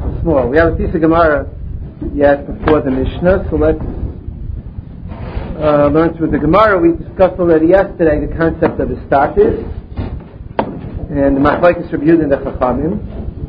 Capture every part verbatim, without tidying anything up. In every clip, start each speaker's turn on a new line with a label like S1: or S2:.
S1: small. We have a piece of Gemara yet before the Mishnah, so let's uh, learn through the Gemara. We discussed already yesterday the concept of the status and the Machlokes Reb Yehuda and the Chachamim.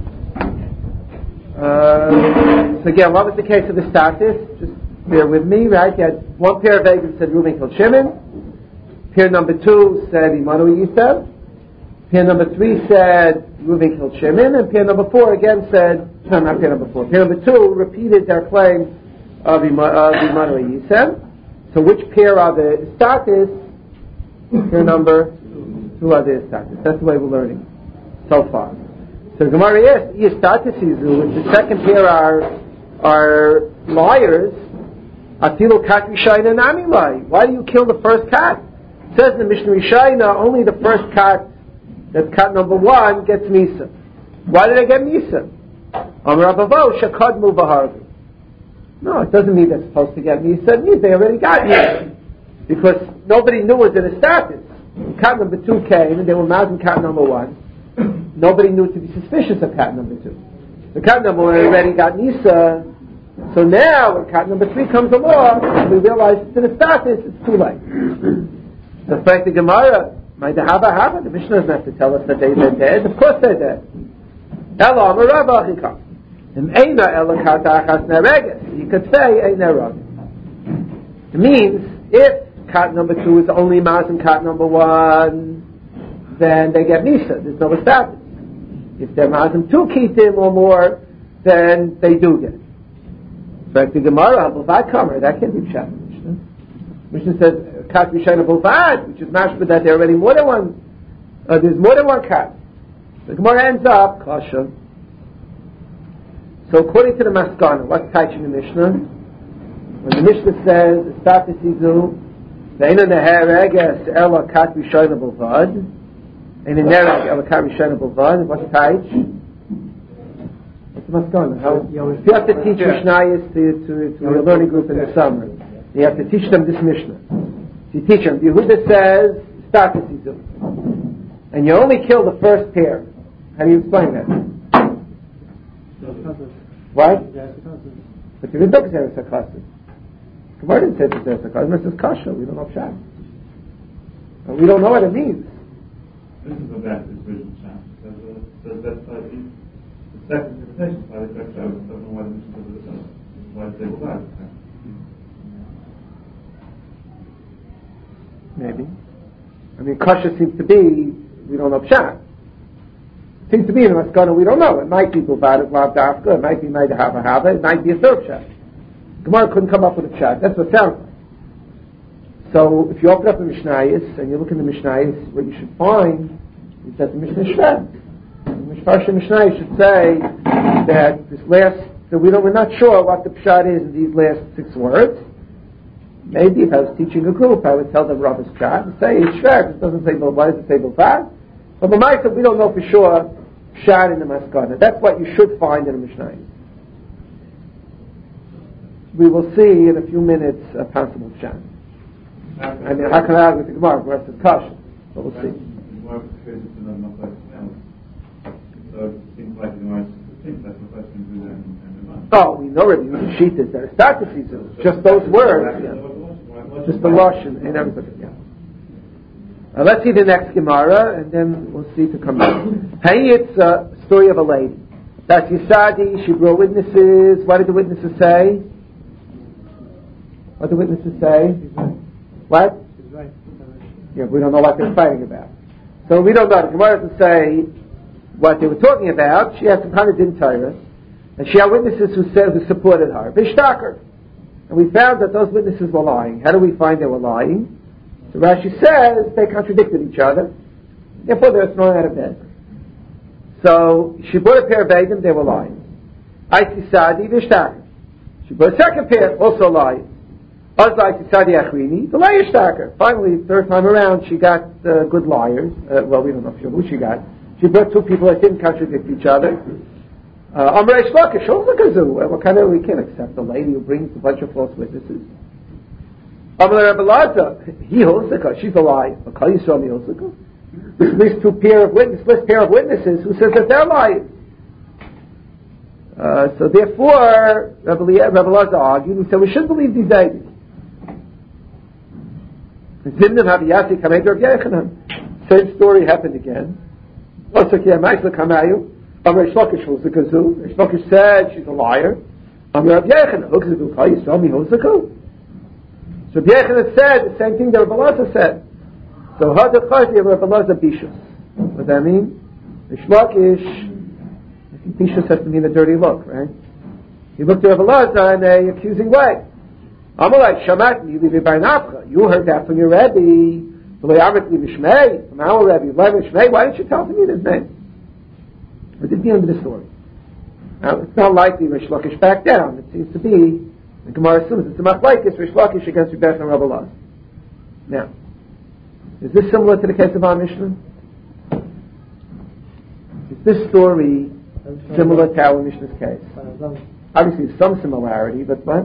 S1: Uh, so again, what was the case of the status? Just bear with me, right? You had one pair of Vegans said Reuven killed Shimon. Pair number two said Immanuel Yisrael. Pair number three said Reuven killed Shimon, and pair number four again said, no, not pair number four. Pair number two repeated their claim of Immanuel Yisrael. So which pair are the status? Pair number two are the status. That's the way we're learning so far. So Gemara asks, if the second pair are are liars, Atilu kat rishayna nami lai. Why do you kill the first cat? It says in the Mishnah Rishayna, only the first cat, that's cat number one, gets Misa. Why did I get Misa? Amar Abavo shakadmu v'harvu. No, it doesn't mean they're supposed to get Misa. It means they already got Misa. Because nobody knew it was in a status. Cat number two came, and they were mazing cat number one. Nobody knew to be suspicious of cat number two. The cat number one already got Misa. So now, when cat number three comes along, and we realize it's in a status, it's too late. So, fact, the Gemara, my dehava hava, the Mishnah doesn't have to tell us that they, they're dead. Of course they're dead. Ela amarava achikam. And eina ela kata achas nereges. You could say eina rag. It means, if cat number two is only mas and cat number one, then they get Misa. There's no status. If they're mas and two kitim or more, then they do get it. In fact, the Gemara, Bulvad Kamer, that can't be Pshat. Mishnah. Mishnah says, Kat Rishayna Bulvad, which is mashma that there are already more than one, uh, there's more than one cat. The Gemara ends up, Kasha. So according to the Maskana, what's teaching the Mishnah? When the Mishnah says, the status izu, Ve'ena neher eges ela Kat Rishayna Bulvad, and in Nereg ela Kat Rishayna Bulvad, what's teach? How, you have to teach Mishnayos to, to, to your learning group in the summer. You have to teach them this Mishnah. So you teach them. Yehuda says, status izu. And you only kill the first pair. How do you explain that? What? But you didn't say it's a kassid. Gemara didn't say it's a kassid. It says kasha. We don't know pshat. And we don't know what it means.
S2: This is go back to the original pshat. Does that slightly... The second interpretation by the correct Shabbos doesn't know why the Mishnah does it. Why it's able to
S1: Maybe. I mean, kasha seems to be, we don't know pshat. It seems to be in the Maskana, we don't know. It might be Bulvad, Lav Dafka, it might be Maida Hava Hava, it might be a third pshat. Gemara couldn't come up with a pshat. That's what it sounds like. So, if you open up the Mishnayos, and you look in the Mishnayos, what you should find is that the Mishnah is shred. Parsha Mishnah should say that this last, that we don't, we're not sure what the pshat is in these last six words. Maybe if I was teaching a group, I would tell them Rabbi's pshat and say it's shver. It doesn't say why does it say Bulvad? But the Ma'aseh, we don't know for sure pshat in the Maskana. That's what you should find in the Mishnah. We will see in a few minutes a possible pshat. I mean, how can I argue with the Gemara? The rest is kasha, but we'll see.
S2: So it seems like the Gemara thinks that's the question to them and the
S1: Oh, we know already the sheet is there. Status is just those words. Yeah. Just the Lashon and everybody. Yeah. Uh, let's see the next Gemara, and then we'll see to come back. Hey, it's a story of a lady. That's Yisadi. She brought witnesses. What did the witnesses say? What did the witnesses say? What? Yeah, we don't know what they're fighting about. So we don't know. The Gemara doesn't say what they were talking about. She had some kind of din Torah, and she had witnesses who said who supported her. Bishtaker, and we found that those witnesses were lying. How do we find they were lying? So Rashi says they contradicted each other. Therefore, they were thrown out of bed. So she bought a pair of Vedim. They were lying. Aiti Sadi Bishtaker. She bought a second pair, also lying. Azai Sadi Achrini, the liar Shtaker. Finally, third time around, she got uh, good liars. Uh, well, we don't know who she got. She brought two people that didn't contradict each other. Amrei Shlokish, what kind of, we can't accept a lady who brings a bunch of false witnesses. Amrei Rebbe he Hosika, she's a liar. You saw me Hosika. This list two pair of witnesses, list pair of witnesses who says that they're liars. Uh, so therefore, Rabbi Elazar argued, he said, we shouldn't believe these babies. Same story happened again. Rish Lakish said she's a liar. So Rabbi Yochanan said the same thing that Rabbi Elazar said. So Rabbi Elazar Bishus. What does that mean? Rish Lakish, I think Bishus has to mean a dirty look, right? He looked at Rabbi Elazar in an accusing way. Amalai Shamat, you heard that from your Rebbe. From our Rebbe. Why didn't you tell me his name? What is the end of the story? Now, it's not likely Rish Lakish back down. It seems to be, the Gemara assumes it's a machlokes Rish Lakish against Rebbe and Rabbi Elazar. Now, is this similar to the case of our Mishnah? Is this story similar to our Mishnah's case? Obviously, there's some similarity, but what?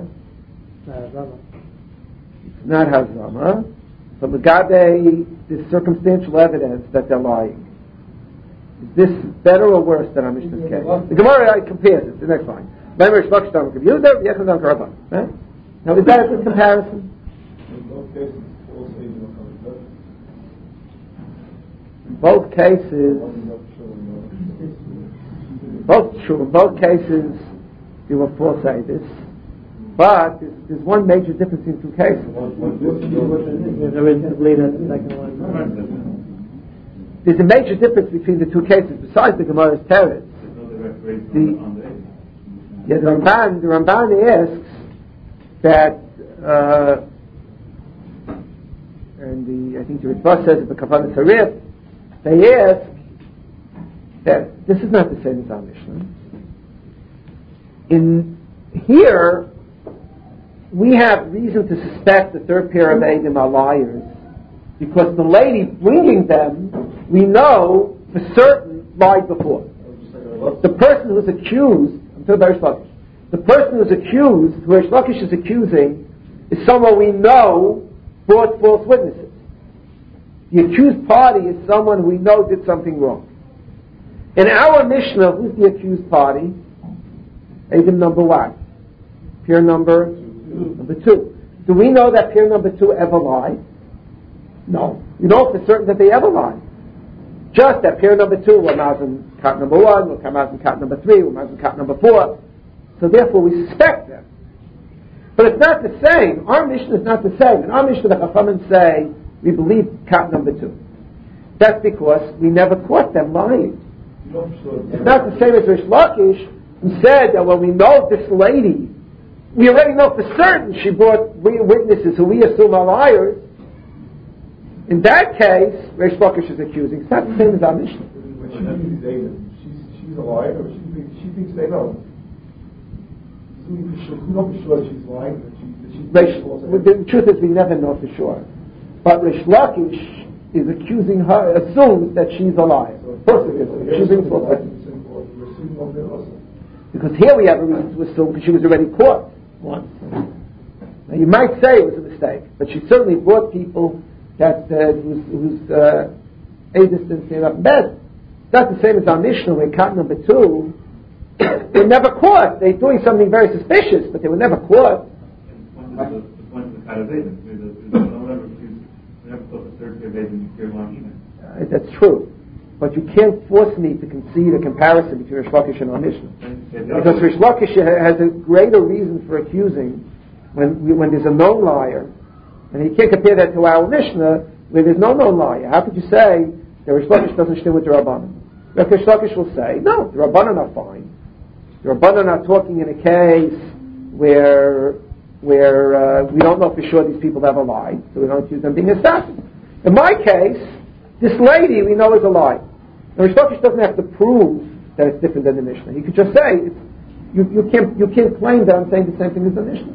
S1: It's not Hazama, but Legabe, there's circumstantial evidence that they're lying. Is this better or worse than our Mishnah's case? The Gemara compares it. The next line. Now, is that a good comparison? In both cases, both true. In both cases, you will false say this. But there's, there's one major difference in two cases. There's a major difference between the two cases, besides the Gemara's teretz. The, yeah, the Ramban, the Ramban asks that, uh, and the I think the Ritva says it, the Kavanah Sarif, they ask that this is not the same as our Mishnah. In here, we have reason to suspect the third pair of Eidim are liars, because the lady bringing them, we know for certain lied before. The person who's accused, I'm talking about Rish Lakish, the person who's accused, who Rish Lakish is accusing, is someone we know brought false witnesses. The accused party is someone we know did something wrong. In our Mishnah, who's the accused party? Eidim number one. Pair number number two. Do we know that pair number two ever lied? No. We know for certain that they ever lied. Just that pair number two will come out in cut number one, will come out in cut number three, will come out in cut number four. So therefore we suspect them. But it's not the same. Our Mishnah is not the same. In our Mishnah, the Chachamim say, we believe cut number two. That's because we never caught them lying. It's not the same as Rish Lakish, who said that when we know this lady, we already know for certain she brought witnesses who we assume are liars. In that case, Rish Lakish is accusing. It's not the same as our Mishnah.
S3: When she thinks she's, she's a liar, or she thinks, she thinks they know. We know for sure that she's lying. That she, that she's
S1: Rish, the truth is, we never know for sure. But Rish Lakish is accusing her, assumes that she's a liar. So of course, she's being false. Because here we have a reason to assume because she was already caught once. Now you might say it was a mistake, but she certainly brought people that uh, whose, whose uh, Aedis didn't stand up in bed. It's not the same as our Mishnah where cut number two, they never caught. They're doing something very suspicious, but they were never caught.
S2: The point of the cut of Aedis, we never thought the third pair of Aedis appeared long either.
S1: Uh, that's true. But you can't force me to concede a comparison between Rish Lakish and our Mishnah. Because Rish Lakish has a greater reason for accusing when when there's a known liar. And you can't compare that to our Mishnah where there's no known liar. How could you say that Rish Lakish doesn't share with the Rabbanan? Rish Lakish will say, no, the Rabbanan are fine. The Rabbanan are talking in a case where where uh, we don't know for sure these people ever lied, so we don't accuse them being assassins. In my case, this lady we know is a lie. Now, Rish Lakish doesn't have to prove that it's different than the Mishnah. He could just say, it's, you, you, can't, you can't claim that I'm saying the same thing as the Mishnah.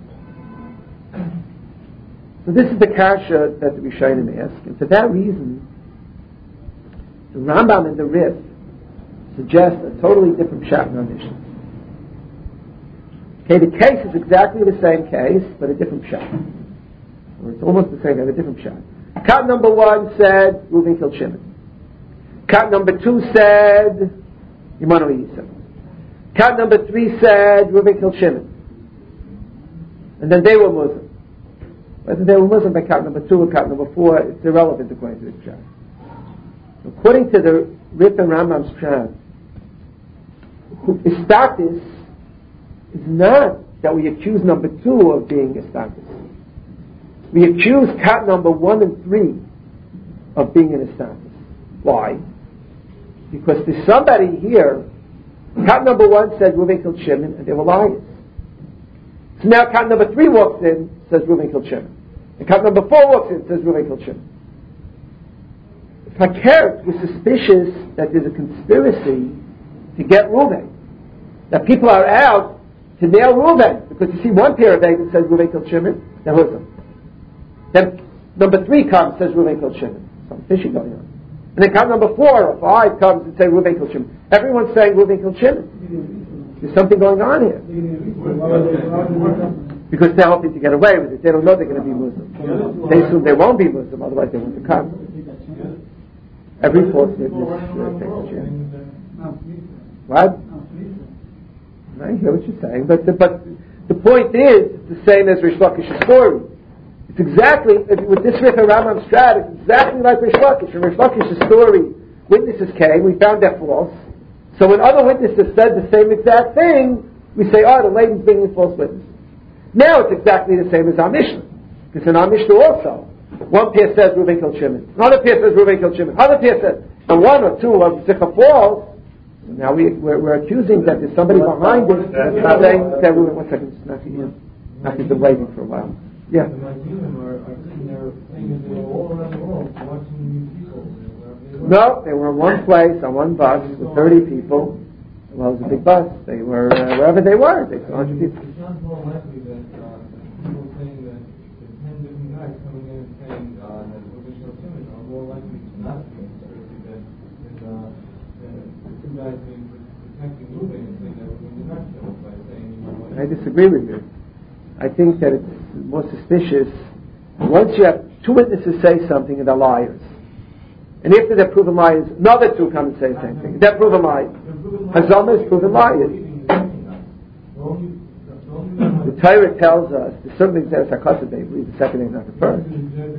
S1: So this is the kasha that the Rishonim ask, and for that reason, the Rambam and the Rif suggest a totally different pshat in our Mishnah. Okay, the case is exactly the same case, but a different pshat. Or it's almost the same, but a different pshat. Cut number one said, Reuven killed Shimon. Cut number two said, Immanuel Yisrael. Cat number three said Reuven killed Shimon. And then they were Muslim. Whether they were Muslim by cat number two or cat number four, it's irrelevant according to this pshat. According to the Rip and Rambam's pshat, Istatis is not that we accuse number two of being Istatis. We accuse cat number one and three of being an Istatis. Why? Because there's somebody here, cat number one said Reuven killed Shimon, and they were liars. So now cat number three walks in, says Reuven killed Shimon. And cat number four walks in, says Reuven killed Shimon. Fakert was suspicious that there's a conspiracy to get Reuven. That people are out to nail Reuven. Because you see one pair of eggs that says Reuven killed Shimon, they're Muslim. Then number three comes, says Reuven killed Shimon. Something fishy going on. And then cat number four or five comes and says Reuven killed Shimon. Everyone's saying Reuven killed Shimon. There's something going on here. Because they're hoping to get away with it. They don't know they're going to be Muslim. They assume they won't be Muslim, otherwise they won't come. Every false witness uh, takes a chance. What? I hear what you're saying, but the, but the point is, it's the same as Rish Lakish's story. It's exactly, with this Rif Rambam strat, it's exactly like Rish Lakish. In Rish Lakish's story, witnesses came, we found they're false. So when other witnesses said the same exact thing, we say, oh, the lady's being a false witness. Now it's exactly the same as our Mishnah. Because in our Mishnah also, one pair says Reuven killed Shimon, another pair says Reuven killed Shimon, other pair says, and one or two of Zicha false. Now we, we're, we're accusing that there's somebody behind it that's saying that Reuven, one second, Naki, Naki's been waiting for a while. Yeah. No, they were in one place, on one bus, with thirty people. Well, it was a big bus. They were, uh, wherever they were, they saw one hundred people.
S4: It sounds more likely that uh, people saying that the ten different guys coming in and saying uh, that Reuven killed Shimon are more likely to not be a conspiracy than uh, the two guys being protecting Reuven and saying that Reuven did not kill by saying, you know,
S1: I disagree with you. I think that it's more suspicious. Once you have two witnesses say something and they're liars, and after they're proven liars, another two come and say the same thing. They're proven liars. Hazama is proven liars. The Torah tells us, there's certain things that are sarcastic, they believe the second name, not the first.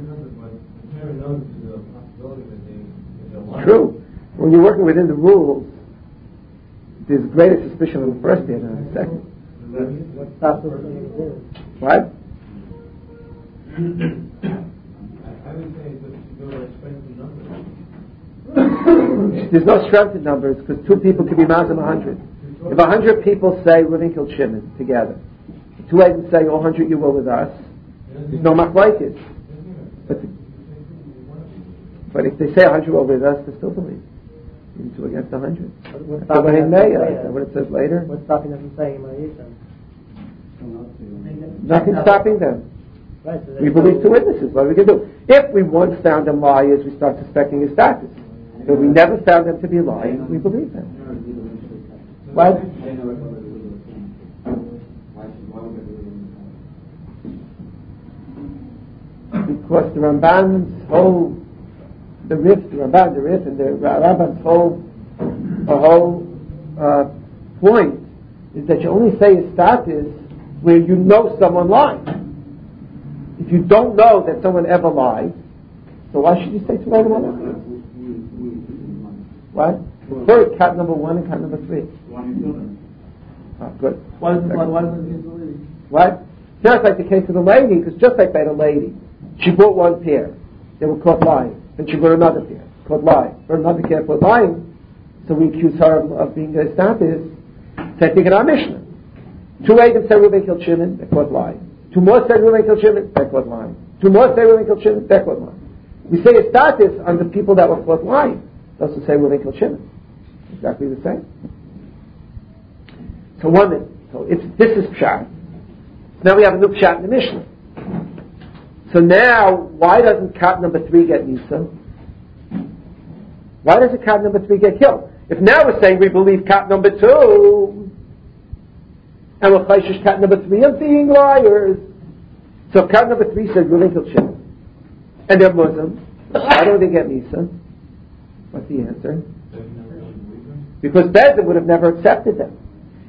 S1: It's true. When you're working within the rules, there's greater suspicion on the first day than on the second.
S5: What stops us from doing it?
S1: What?
S4: I would say that you go to strength in numbers.
S1: There's no strength in numbers because two people could be mazim a hundred. If a hundred people say Reuven killed Shimon together, two agents say, "Oh, hundred, you were with us." There's no machlokes. But but if they say a hundred were with us, they still believe. Even two against a hundred.
S5: What's
S1: That's
S5: stopping them from saying
S1: That's
S5: that?
S1: what it says later.
S5: What's stopping them from saying Ma'isa?
S1: Nothing's stopping them.
S5: Right, so
S1: We believe two witnesses. What are we going to do? If we once found them liars, we start suspecting his status. If we never found them to be liars, we believe them. What? Because the Ramban's whole, the Rif, the Ramban, the Rif, and the Ramban's whole, the whole uh, point is that you only say a status where you know someone lied. If you don't know that someone ever lied, so why should you say two other ones? What? First, cat number one and cat number three. Oh, good.
S5: Why does it why does it believe?
S1: What? Just like the case of the lady, because just like that, a lady, she bought one pair, they were caught lying. Then she bought another pair, caught lying. Bought another pair, caught lying. So we accuse her of, of being a status. Same thing in our Mishnah. Two agents said Reuven killed Shimon, they caught lying. Two more said Reuven killed Shimon, they caught lying. Two more said Reuven killed Shimon, they caught lying. We say a status on the people that were caught lying. Those who say Reuven killed Shimon. Exactly the same. So one minute. So it's, this is Pshat. Now we have a new Pshat in the Mishnah. So now, why doesn't cat number three get Nisa? Why doesn't cat number three get killed? If now we're saying we believe cat number two, and we're chayshish cat number three of being liars, so cat number three says Reuven killed Shimon, and they're Muslim, why don't they get Nisa? What's the answer? Because Bezdin would have never accepted them.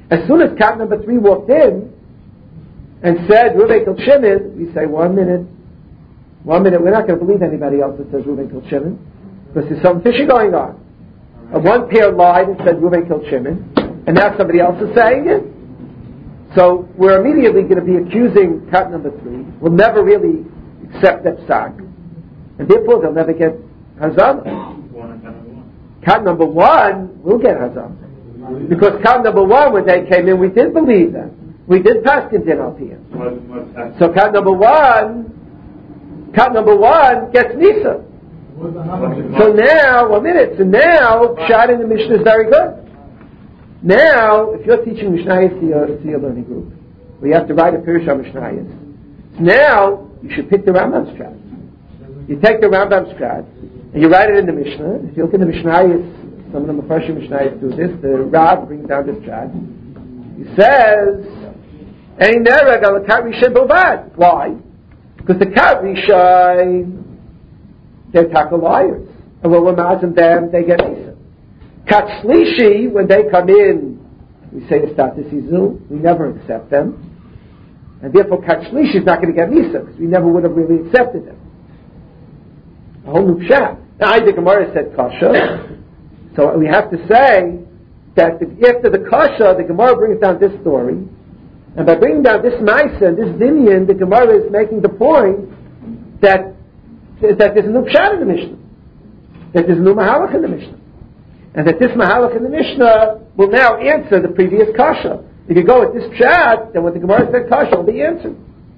S1: As soon as cat number three walked in and said, Reuven killed Shimon, we say, one minute, one minute, we're not going to believe anybody else that says Reuven killed Shimon, because there's something fishy going on. And one pair lied and said Reuven killed Shimon, and now somebody else is saying it. So we're immediately going to be accusing cat number three. We'll never really accept that psak, and therefore they'll never get hazama. Cat number one will get hazama, because cat number one, when they came in, we did believe them. We did pass in din al piyam. So cat number one, cat number one gets nisa. So now, one minute. So now, pshat in the Mishnah is very good. Now, if you're teaching Mishnayos to your, to your learning group, where you have to write a Pirush on Mishnayos, now you should pick the Rambam's pshat. You take the Rambam's pshat and you write it in the Mishnah. If you look in the Mishnayos, some of the Mepharshim Mishnayos do this. The Rav brings down this pshat. He says, "Ein nereg al kat rishai bilvad." Why? Because the kat rishai, they're taka liars. And when we're mazim them, they get Nisa. Kat Shlishi, when they come in, we say the status izul, we never accept them. And therefore Kat Shlishi is not going to get Nisa, because we never would have really accepted them. A whole new pshat. Now, I, the Gemara said kasha, so we have to say that the, after the kasha, the Gemara brings down this story, and by bringing down this Maisa, this Dinyan, the Gemara is making the point that that there's a new pshat in the Mishnah, that there's a new mahalach in the Mishnah, and that this mahalach in the Mishnah will now answer the previous kasha. If you go with this pshat, then what the Gemara said kasha will be answered.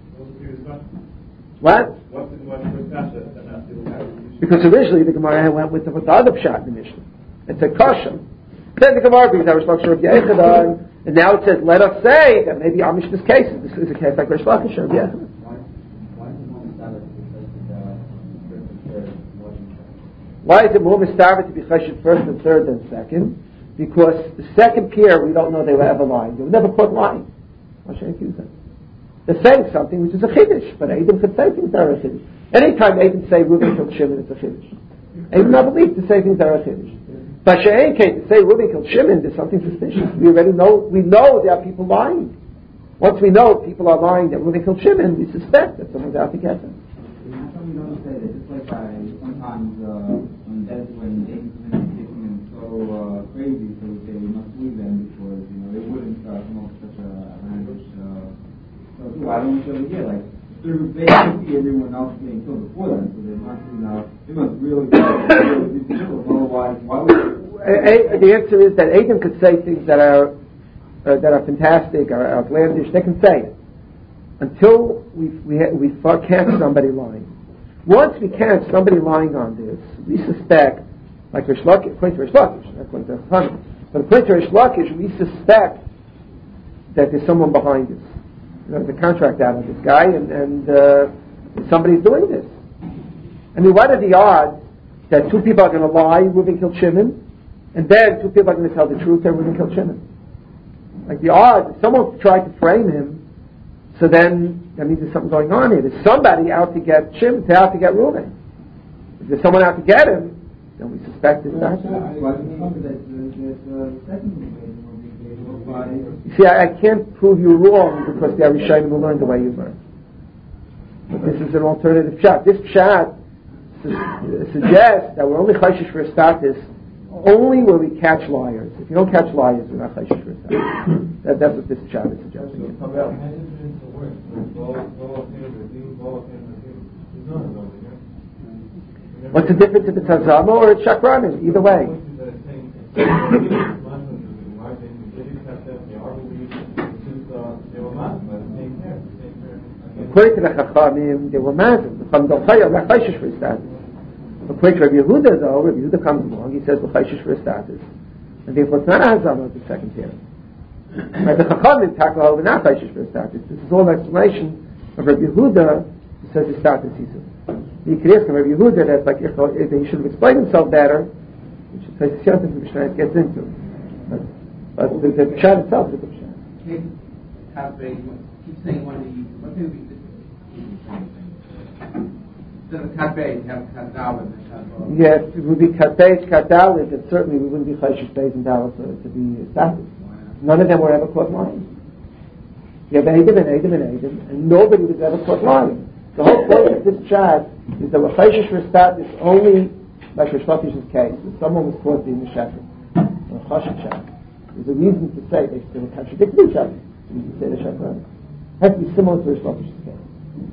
S1: What?
S2: What's the Gemara's kasha?
S1: Because originally the Gemara went with the, with the other pshat in the Mishnah. It said kasha. Then the Gemara brings out Rish Lakish Rabbi Yechanan, and now it says, let us say that maybe our Mishnah's case is, this is a case like Rish Lakish Rabbi Yechanan. Why is it more mistavet to be chesed first and third than second? Because the second pair, we don't know they were ever lying. They were never caught lying. Why should I accuse them? They're saying something which is a chiddush, but Adam could say things that are a chiddush. Anytime Adam say Reuben killed Shimon, it's a chiddush. Adam not believed to say things that are a chiddush. But She'ein case to say Reuben killed Shimon, there's something suspicious. We already know. We know there are people lying. Once we know people are lying that Reuben killed Shimon, we suspect that someone's out to get them.
S6: How come we don't say that? Just like by sometimes uh, when that's when David is getting so uh, crazy, so we say we must leave them because you know they wouldn't uh, come up with such a outlandish. Uh, so too, why don't we show here like they can see everyone else getting killed before them, so they must you know they must really really be killed. Otherwise, why would
S1: they? The answer is that Adam could say things that are uh, that are fantastic or outlandish. They can say it until we we ha- we catch somebody lying. Once we catch somebody lying on this, we suspect, like Rish Lakish, according to Rish Lakish, not according to Chachamim, but according to Rish Lakish, we suspect that there's someone behind this. You know, there's a contract out of this guy, and, and uh, somebody's doing this. I mean, what are the odds that two people are going to lie, Reuben killed Shimon, and then two people are going to tell the truth, that Reuben killed Shimon? Like the odds, if someone tried to frame him, so then that means there's something going on here. There's somebody out to get Shimon, out to get Reuben. If there's someone out to get him, then we suspect it's not. You see, I, I can't prove you wrong because the Arishanim will learn the way you learn. But this is an alternative pshat. This pshat su- suggests that we're only chayshish for a status only where we catch liars. If you don't catch liars, we're not chayshish for a status. that, that's what this pshat is suggesting. What's the difference if it's Hazama or it's Shakranim? Either way. According to the Chachamim, they were mazim. The Chacham don't chaya, we're chayshish for a status. According to Rabbi Yehuda, though, Rabbi Yehuda comes along, he says we're chayshish for a status. And therefore it's not a Hazama, it's the second pair. Right, the Chachamim tackle over not chayshish for a status. This is all an explanation of Rabbi Yehuda, who says his status is. You could ask him, Rabbi Yehuda, that's like if he should have explained himself better, which is like the Siyat the Mishnah gets into. But, but the, the Pshat itself is the Pshat.
S7: Keep saying one of the what do we instead of Katbei, have Katdalid.
S1: Yes, it would be Katbei, Katdalid, and certainly we wouldn't be Chayshish Beis and Daled to, to be status. None of them were ever caught lying. You have Adam and Adam and Adam, and nobody was ever caught lying. The whole point of this chat is that we're chayshish for status only like Rish Lakish's case, that someone was caught being a shepherd, or a chashish chat. There's a reason to say they still contradict each other. You can say the shepherd. It has to be similar to Rish Lakish's case.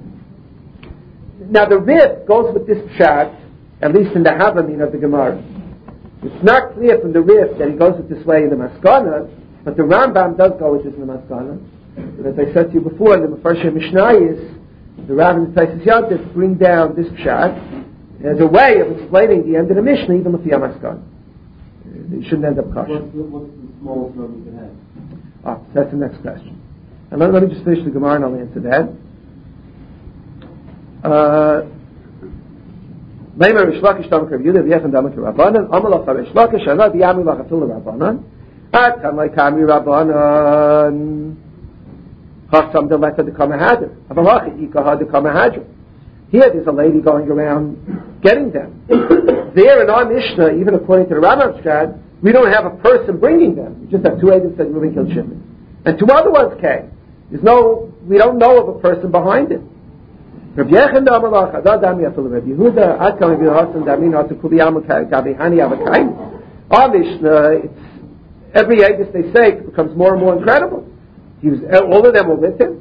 S1: Now the Rif goes with this chat, at least in the Havamin of the Gemara. It's not clear from the Rif that he goes with this way in the Maskana, but the Rambam does go with this in the Maskana. And as I said to you before, in the Mefarshei Mishnayos, the Rav and the Taisus Yontif bring down this pshat as a way of explaining the end of the Mishnah, even with the Yamaskan. You shouldn't end up kosher.
S6: What's the, what's the smallest number you can have?
S1: Ah, so that's the next question. And let, let me just finish the Gemara and I'll answer that. Leimer Rish Lakish Tamak Rav Yehuda V'yechem Damak Rabbanan Amalach HaRish Lakish Anad Yami Lachafil Rabbanan Ad Kan Lai Kami Rabbanan Chasam Deleka de Kamahadr. Avalacha Ikaha de Kamahadr. Here there's a lady going around getting them. There in our Mishnah, even according to the Rambam Shad, we don't have a person bringing them. We just have two agents that Reuven killed Shimon. And two other ones came. There's no, we don't know of a person behind it. Rabbi Yechon da Amalach, Adad Dami Afil Rabbi Yehuda, Ad Kam Rabbi Hasan Dami Not to Kuliyam Gabi Hani Avakain. Our Mishnah, it's every agent they say becomes more and more incredible. He was, all of them were with him.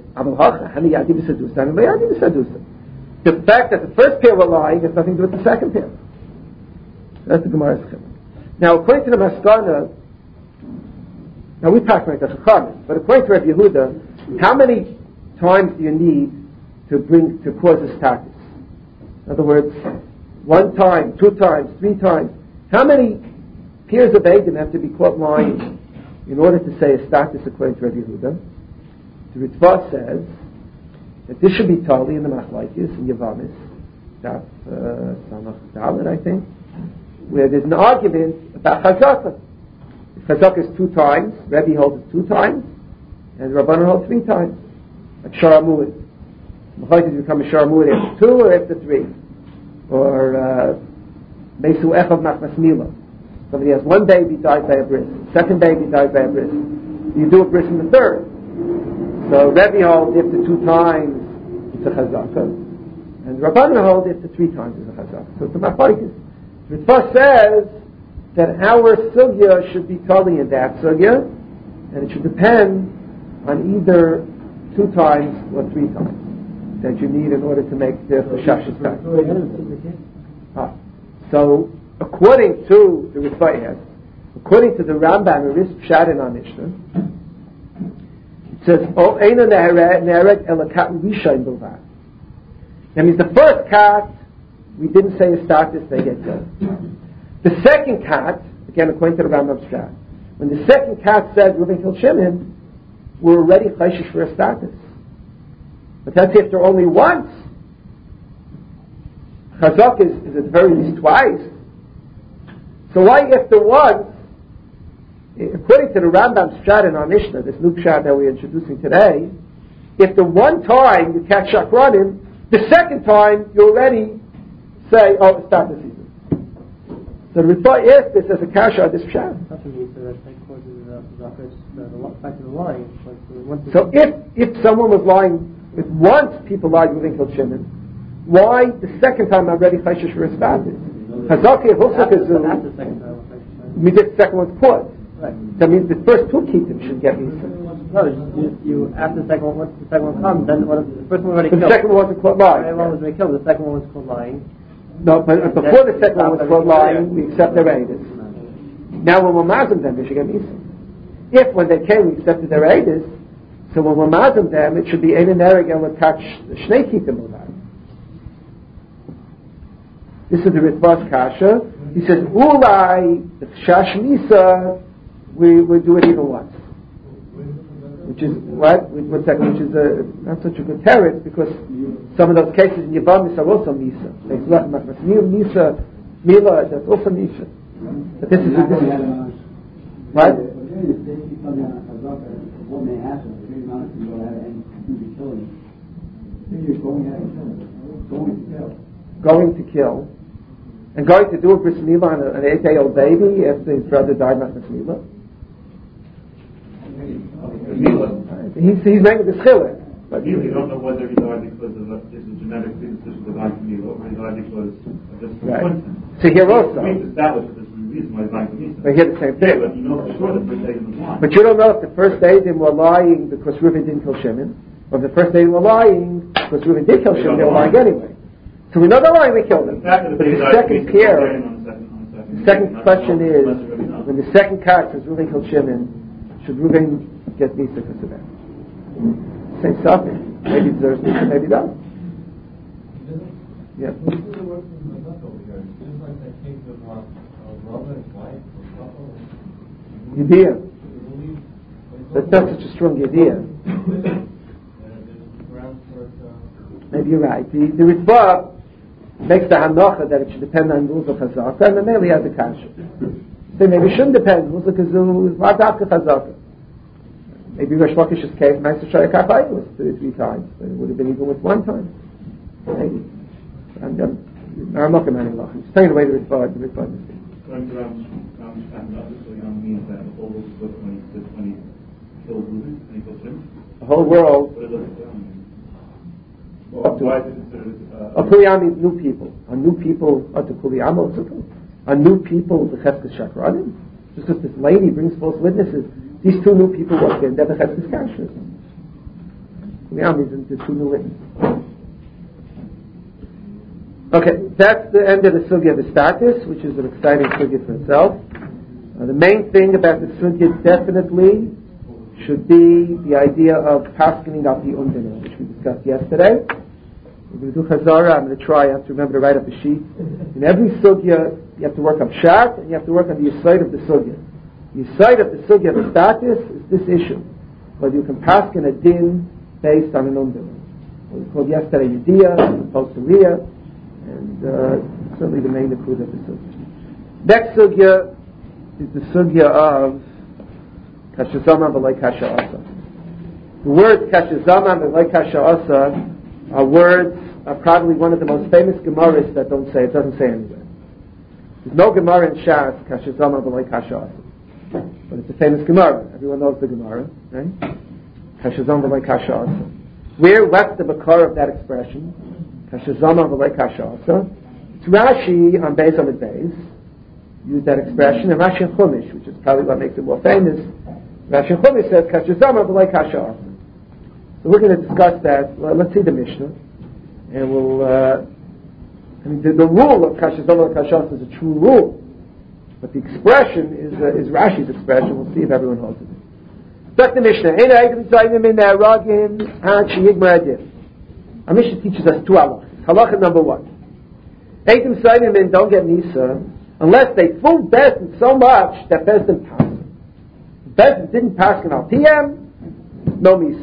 S1: The fact that the first pair were lying has nothing to do with the second pair. That's the Gemara's chiluk. Now, according to the Maskana, now we talk like the Chachamim, but according to Rabbi Yehuda, how many times do you need to bring to cause a status? In other words, one time, two times, three times. How many pairs of Eidim have to be caught lying in order to say a status according to Rabbi Yehuda? The Ritva says that this should be totally in the Machlaikis, in Yavamis, Daf Samach Dalet, I think, where there's an argument about Chazakah. If Chazakah is two times, Rebbe holds it two times, and Rabbanan holds three times. Like Sharamuid. Machlaikis become a Sharamuid after two or after three. Or Mesu Echav Machmas Mila. Somebody has one baby, dies by a bris. Second baby, dies by a bris. You do a bris in the third. So Rebbe holds after two times it's a chazakah, and Rabbanan holds after three times it's a chazakah. So it's a machlokes. Ritva says that our sugya should be totally in that sugya, and it should depend on either two times or three times that you need in order to make the chashash status. Ah, so according to the Ritva, according to the Rambam, Rish Pshat in our Mishnah, it says, "Oh, Eina Neret Elakat Rishain Bilvad." That means the first cat, we didn't say a status, they get killed. The second cat, again according to the Rambam Pshat, when the second cat said Reuven killed Shimon, we're already chayshish for a status. But that's after only once. Chazak is, is at the very least twice. So why after once? According to the Rambam's Pshat in our Mishnah, this new Pshat that we're introducing today, if the one time you catch Shakranim, the second time you already say, oh, it's not the season. So the reply is this as a kasha on this Pshat. So if if someone was lying, if once people lied with Killed Shimon, why the second time already chayshish for a status? Chazaki Husuk is means the second one's caught. Right. That means the first two keepim should get me.
S5: No, you, you after the second one, once the second one comes, then one of the first one already
S1: but
S5: killed.
S1: The second one wasn't caught lying.
S5: The second one was already killed. The second one was caught lying.
S1: No, but uh, before the second one was caught lying, we accept their aidis. Now when we're mazim them, they should get misa. If when they came we accepted their aidis, so when we're mazim them, it should be ein erig and we'll catch the shnei keepim of that. This is the Ritva's kasha. He says, ulai the shash misa. We we do it even once, which is what what's that? Which is a, not such a good teretz because some of those cases in Yavamis are also misa. They select machmas misa, mila. That's also misa. But this is this is what.
S6: What may happen? Maybe not if you don't have any computer killing. You're going to kill.
S1: Going to kill, and going to do a bris milah on an eight-day-old baby after his brother died machmas milah. He's, he's making the schilek.
S2: But you, you don't know whether he died because of a, it's a genetic predisposition to die from Mila, or he died because of just
S1: right.
S2: coincidence.
S1: So here also.
S2: We established that this was the reason why he died from Mila.
S1: But here the same thing.
S2: Yeah, but you know for sure the first Eidim was lying.
S1: But you don't know if the first Eidim were lying because Reuben didn't kill Shimon, or if the first Eidim were lying because Reuben did kill Shimon, they were lying anyway. So we know they're lying, we killed them.
S2: The
S1: but the second pair, the second question is, when the second card says Reuben killed Shimon, should Reuben get Misa because of that? Same stuff. Maybe it deserves Misa, maybe not. Yeah. Idea. That's not such a strong idea. Maybe you're right. The, the Ritva makes the hanocha that it should depend on rules of chazaka, and the Meli has a kasha. So maybe it shouldn't depend. Rules of kazu is not after chazaka. Maybe Rosh Lakish's case, Ma'aser Shayakach was three, three times. It would have been even with one time. Maybe. And um, I'm not going to manage He's taking away the Ritva, the Ritva mistake.
S2: Going to Ram Shatan, means that the whole world is good when he, when he killed Reuben, and he killed Shimon.
S1: The whole world.
S2: What does it mean? Well, why is it considered uh,
S1: a Kuliyam means new people. A new people are to Kuliyam also. A new people, the Cheskes Shakranim. Just as this lady brings false witnesses, these two new people walk in, they're the Cheskes Kashrus. Kuliyam means the two new witnesses. Okay, that's the end of the sugya of the status, which is an exciting sugya for itself. Uh, the main thing about the sugya definitely should be the idea of paskening out the undana, which we discussed yesterday. We're going to do Chazara. I'm going to try. I have to remember to write up a sheet. In every sugya, you have to work on Pshat, and you have to work on the Yesod of the sugya. The Yesod of the sugya of the status is this issue, whether you can pasken a din based on an undana. What we called yesterday Yediyah, as opposed to Riyah. And uh, certainly the main nakuda of the sugya. Next sugya is the sugya of Kashazama v'loi kasha asa. The words Kashazama v'loi kasha asa are words, are probably one of the most famous Gemaras that don't say, it doesn't say anywhere. There's no Gemara in Shas, Kashazama v'loi kasha asa. But it's a famous Gemara. Everyone knows the Gemara, right? Kashazama v'loi kasha asa. Where, what's the bakar of that expression? Kashazama v'loi kasha asa. It's Rashi on Beis Amid Beis use that expression, and Rashi and Chumash, which is probably what makes it more famous. Rashi and Chumash says Kashazama v'loi kasha asa. So we're going to discuss that. Well, let's see the Mishnah, and we'll. Uh, I mean, the, the rule of Kashazama v'loi kasha asa is a true rule, but the expression is uh, is Rashi's expression. We'll see if everyone holds it. That's the Mishnah. Our Mishnah teaches us two halachas. Halacha number one. Eitim Sainim don't get Nisa unless they full Bezdin so much that Bezdin passed. Bezdin didn't pass in Al P M, no Nisa.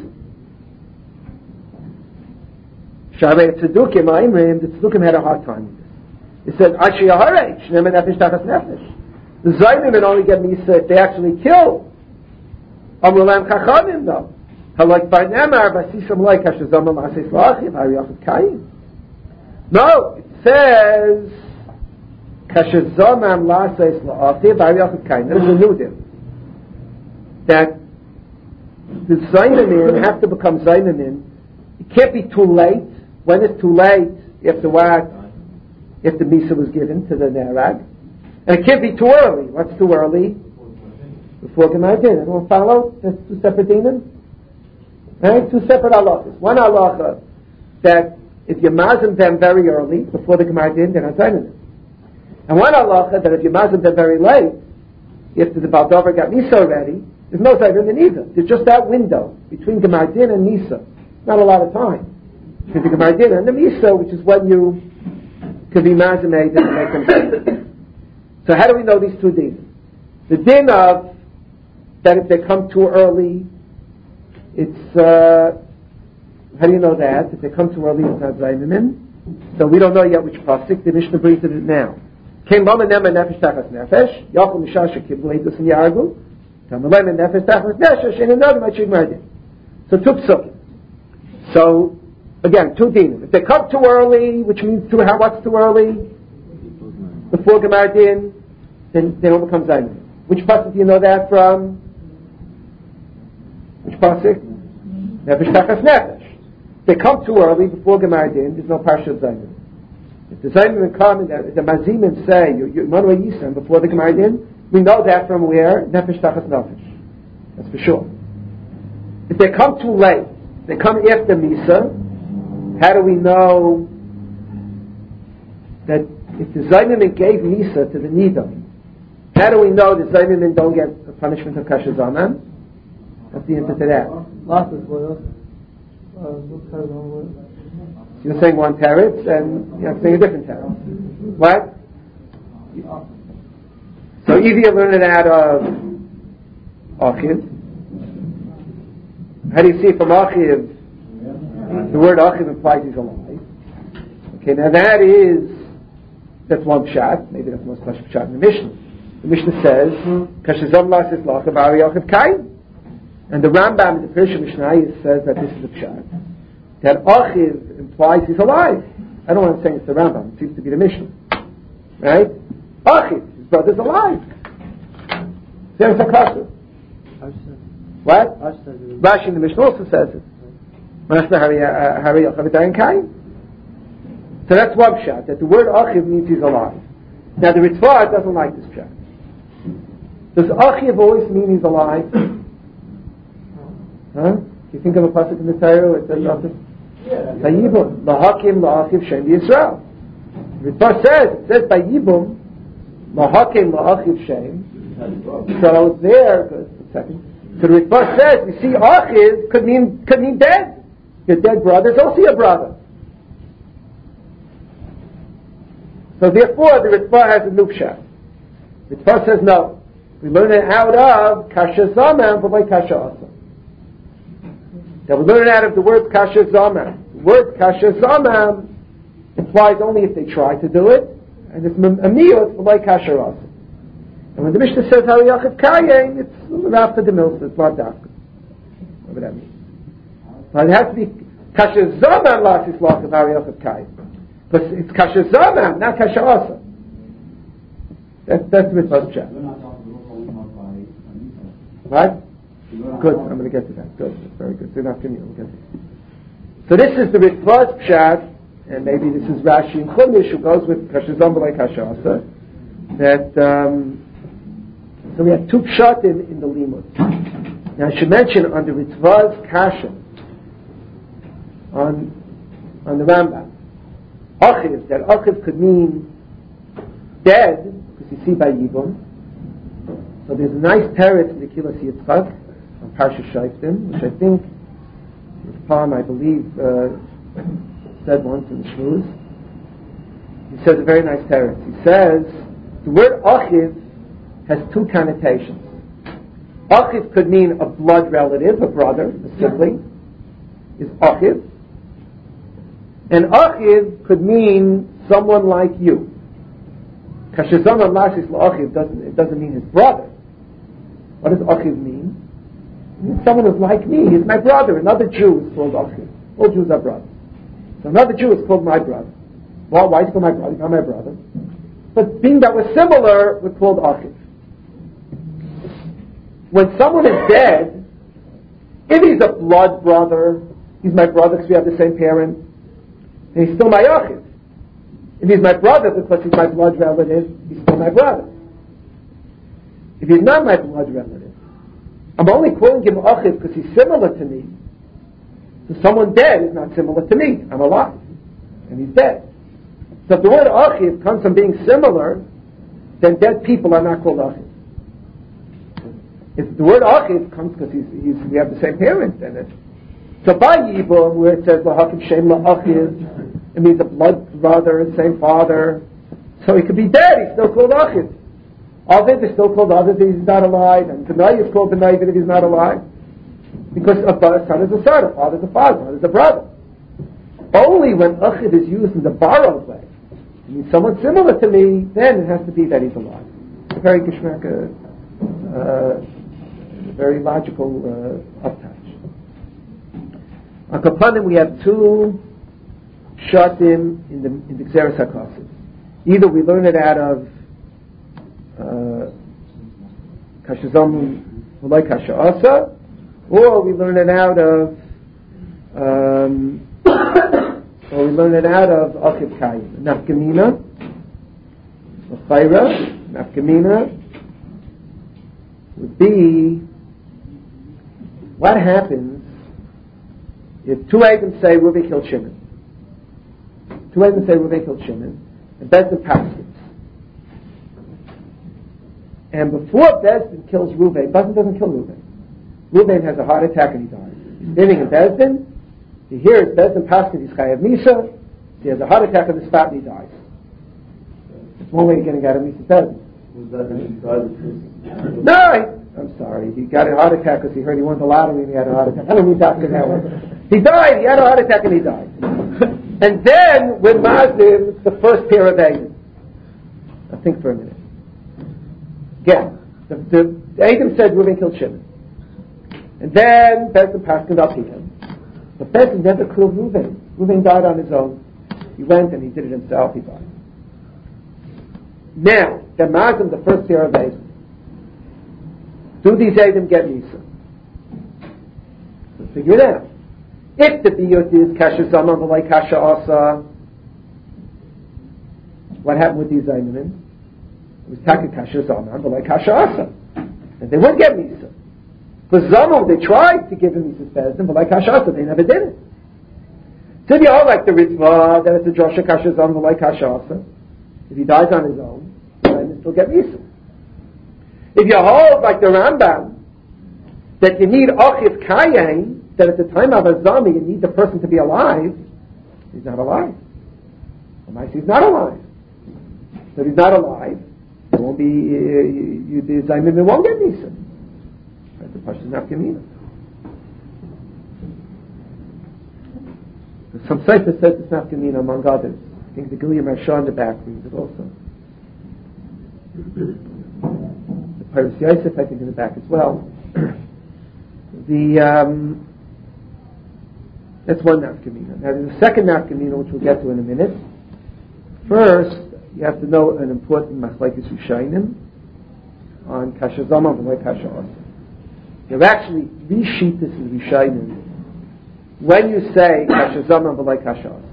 S1: Sharei Tzedukim Aimrim, the Tzedukim had a hard time with this. It said, Ashi Yaharei, Shneim Nefesh Tachas Nefesh. The Zaynim only get Nisa if they actually kill. Amrulam Chachamim though. Halak by Nemar, Vasisam like Hashazama Mases Lachim, Hariyachot Kaim. No, it says Kashazamam Lases Lachim, Hariyachot Kaim. There's a new din. That the Zainamin have to become Zainamin. It can't be too late. When it's too late, you have to wait if the Misa was given to the Nerag. And it can't be too early. What's too early? Before Gemara Din. Everyone follow? That's two separate dinim? Right? Two separate halachas. One halacha that if you mazim them very early, before the Gemara Din, they're not signing it. And one halacha that if you mazim them very late, if the Baldover got Nisa already, there's no signing in either. There's just that window between Gemara Din and Nisa. Not a lot of time. Between the Gemara Din and the Nisa, which is when you could be mazim and make them sign. So how do we know these two dins? The din of that if they come too early, it's, uh, how do you know that? If they come too early, it's not Zainamin. So we don't know yet which pasuk. The Mishnah brings it now. Came Mama Nema Nefesh Tachas Nefesh, Yachol Mishasha Kiblu Eitus and Yargu, Tamalem Nefesh Tachas Nefesh, and another Machig Mardin. So two psukim. So, again, two dinim. If they come too early, which means too, how, what's too early? Before Gemara Din, then they don't become Zainamin. Which pasuk do you know that from? Which pasuk? Nefesh tachas nefesh. If they come too early before Gemar Din, there's no parsha of Zaynim. If the Zaynim come, the, the Mazimim say, you, you, Manu Yisem, before the Gemar Din, we know that from where? Nefesh tachas nefesh. That's for sure. If they come too late, they come after Misa, how do we know that if the Zaynim gave Misa to the Nidam, how do we know the Zaynim don't get a punishment of Kasher Zaman? What's the answer to that? You're saying one teretz, and you're saying a different teretz. What? So either you learn it out of Achiv. How do you see from Achiv? The word Achiv implies he's alive. Okay, now that is, that's one pshat. Maybe that's the most special pshat in the Mishnah. The Mishnah says, Kashazam las is lachav ari Achiv kain. And the Rambam in the Pirush Mishnah says that this is a pshat. That Achiv implies he's alive. I don't want to say it's the Rambam. It seems to be the Mishnah. Right? Achiv, his brother's alive. There's a kasha. What? Rashi in the Mishnah also says it. So that's one pshat, that the word Achiv means he's alive. Now the Ritva doesn't like this pshat. Does Achiv always mean he's alive? Huh? Do you think of a pasuk in the Torah where it says Achiv? Vayibum, lahakim la'achiv shem Yisrael. The Ritva says, it says Vayibum, lahakim la'achiv shem. So there, good, a second. So the Ritva says, you see, Achiv could mean, could mean dead. Your dead brother's also your brother. So therefore, the Ritva has a nukshah. The Ritva says no. We learn it out of Kasha Zaman, but like Kasha Asa. Now we learn it out of the word Kasha Zaman. The word Kasha Zaman implies only if they try to do it, and it's a miyut, but like Kasha Asa. And when the Mishnah says Hari Yachiv Kayin, it's after the milsa, it's not dark. Whatever that means. But it has to be Kasha Zaman Las Islach of Hari Yachiv Kayin. But it's Kasha Zaman, not Kasha Asa. That's, that's the Mitzvah's chat. Right? Good, I'm going to get to that. Good, that's very good. They're not going to get to that. So this is the Mitzvah's chat, and maybe this is Rashi and Chumash who goes with Kasha Zaman like Kasha Asa. That, um, so we have two pshatim in the limud. Now I should mention on the Ritva's kasha on on the Rambam, Achiv, that Achiv could mean dead, because you see by Yibum. So there's a nice teretz in the Kilas Yitzchak on Parsha Shoftim, which I think this poem I believe uh, said once in the Shmuz. He says a very nice teretz. He says the word Achiv has two connotations. Achiv could mean a blood relative, a brother, a sibling, is Achiv. And Achiv could mean someone like you. Kashazam Lasis La'achiv doesn't, it doesn't mean his brother. What does Achiv mean? It means someone who's like me, he's my brother. Another Jew is called Achiv. All Jews are brothers. So another Jew is called my brother. Well, why is he called my brother? He's not my brother. But being that we're similar, we're called Achiv. When someone is dead, if he's a blood brother, he's my brother because we have the same parent, and he's still my Achiv. If he's my brother because he's my blood relative, he's still my brother. If he's not my blood relative, I'm only calling him Achiv because he's similar to me. So someone dead is not similar to me. I'm alive, and he's dead. So if the word Achiv comes from being similar, then dead people are not called Achiv. If the word Achiv comes because he's, he's, we have the same parent, then it's so by Yibum, where it says Lahakim Shem La'achiv, it means a blood brother, same father. So he could be dead, he's still called Achiv. Aviv is still called Aviv if he's not alive, and Benai is called Benai even if he's not alive. Because a son is a son, a father is a father, a son is a brother. Only when Achiv is used in the borrowed way, I mean someone similar to me, then it has to be that he's alive. It's a very Gishmak, uh, uh, very logical uh, uptouch. On Kapanim we have two shatim in the in the Gzeres HaKasid. Either we learn it out of Kashazam Mulay Kasha Asa, or we learn it out of, um, or we learn it out of Achiv Kayim. Nafkamina, L'chayra, Nafkamina would be, what happens if two Eidim say Reuven killed Shimon? Two Eidim say Reuven killed Shimon, and Bezdin passes. And before Bezdin kills Reuven, Bezdin doesn't kill Reuven. Reuven has a heart attack and he dies. He's living in Bezdin. He hears Bezdin passes, he's Chayav Misa. He has a heart attack on the spot and he dies. It's one way of getting out of Misa Bezdin.
S3: Was that when he died?
S1: No, he, I'm sorry. He got a heart attack because he heard he won the lottery and he had a heart attack. I don't mean doctor that one. He died. He had a heart attack and he died. And then when Mazdim, the first pair of Eidim. Now think for a minute. Again, the, the, the Eidim said Reuven killed Shimon. And then Bezdin passed and up him. But Bezdin never killed Reuven. Reuven died on his own. He went and he did it himself. He died. Now, the Mazdim, the first pair of Eidim. Do these Eidim get Nisa? Let's figure it out. If the biyut is Kasha Zaman v'lai Kasha Asa, what happened with these Eidim? It was Taka Kasha Zaman v'lai Kasha Asa. And they would get Nisa. Because Zaman, they tried to give him Nisa Bezdin, v'lai Kasha Asa, they never did it. So if you all like the Ritva, then it's a Joshua Kasha Zaman v'lai Kasha Asa. If he dies on his own, then he still get Nisa. If you hold like the Rambam, that you need Achiv Kayim, that at the time of Azami you need the person to be alive, he's not alive. He's not alive. So if he's not alive, it won't be, uh, you, the Zayimim won't get Nisa. Right, the Pashas Nafkamina. Some Sefer says it's Nafkamina among others. I think the Gilead Marsha in the back reads it also. Paris Yosef, I think, in the back as well. the um, that's one nafkamina. Now there's a second nafkamina which we'll get to in a minute. First, you have to know an important machlekes Rishayim on Kasha Zaman and Kasha Asa. There are actually three shittas in Rishayim when you say Kasha Zaman and Kasha Asa.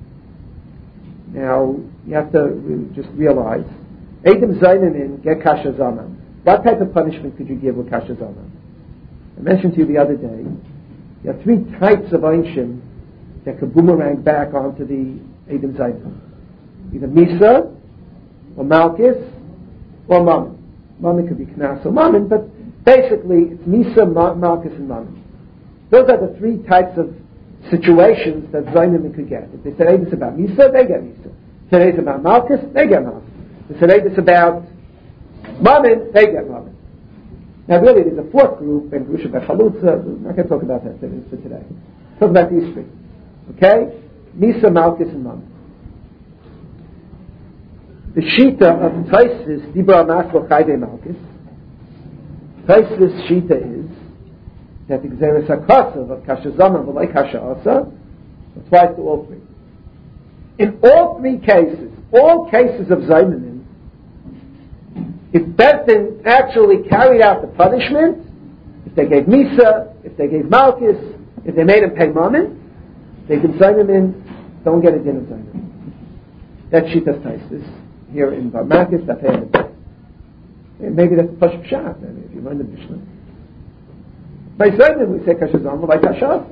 S1: Now you have to just realize Eidim Zainamin get Kasha Zaman. What type of punishment could you give with Kasha Zaman? I mentioned to you the other day, you have three types of Einshim that could boomerang back onto the Eidim Zayin. Either Misa, or Malchus, or Mammon. Mammon could be Knas or Mammon, but basically it's Misa, Ma- Malchus, and Mammon. Those are the three types of situations that Zayin could get. If they say Eidim about Misa, they get Misa. If they say Eidim about Malchus, they get Malchus. If they say Eidim about Mammon, they get Mammon. Now really there's a fourth group, and Grusha Bechalutza, we're not going to talk about that for today. Talk about these three. Okay? Misa, Malchus, and Mammon. The Shita of Taisis, Dibra Maslo Chayde Malchus, Taisis Shita is that the Gzeres HaKasav of Kasha Zaman v'lai Kasha Asa applies to all three. In all three cases, all cases of Zaymanim, if Bezdin actually carried out the punishment, if they gave Misa, if they gave Malchus, if they made him pay Mammon, they can sign him in, don't get a din of Zaymanim. That's Shitas Taisis here in Bar Malchus, that maybe that's the Pashut Pshat, if you learn the Mishnah. By Zaymanim we say Kasha Zaman by Kasha.